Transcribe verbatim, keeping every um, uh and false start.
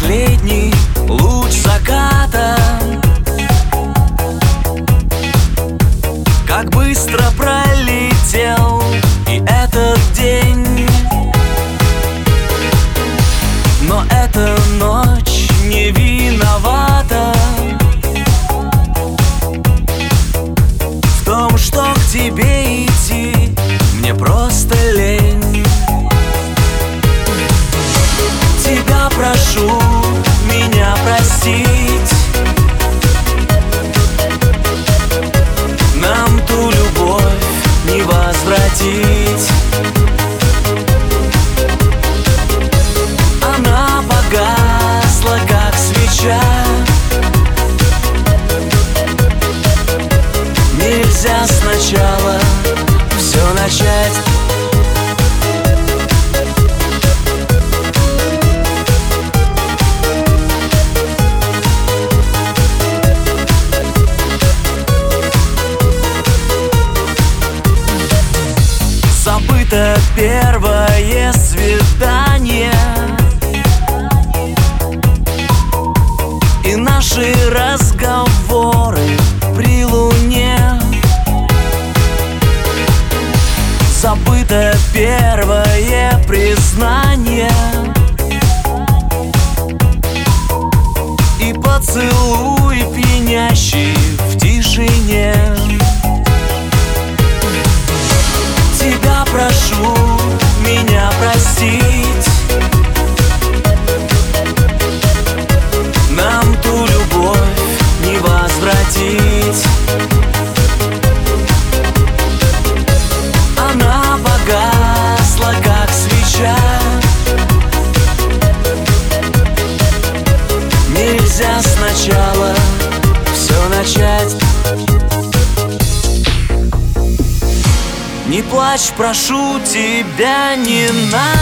последний луч заката. Как быстро пролетел и этот день, но эта ночь не виновата в том, что к тебе идти мне просто лень. Тебя прошу меня простить, нам ту любовь не возвратить. Она погасла, как свеча. Нельзя сначала все начать. Забыто первое свидание и наши разговоры при луне. Забыто первое признание и поцелуй, пьянящий в тишине. Тебя прошу меня простить, нам ту любовь не возвратить. Она погасла, как свеча. Нельзя сначала все начать. Не плачь, прошу тебя, не надо.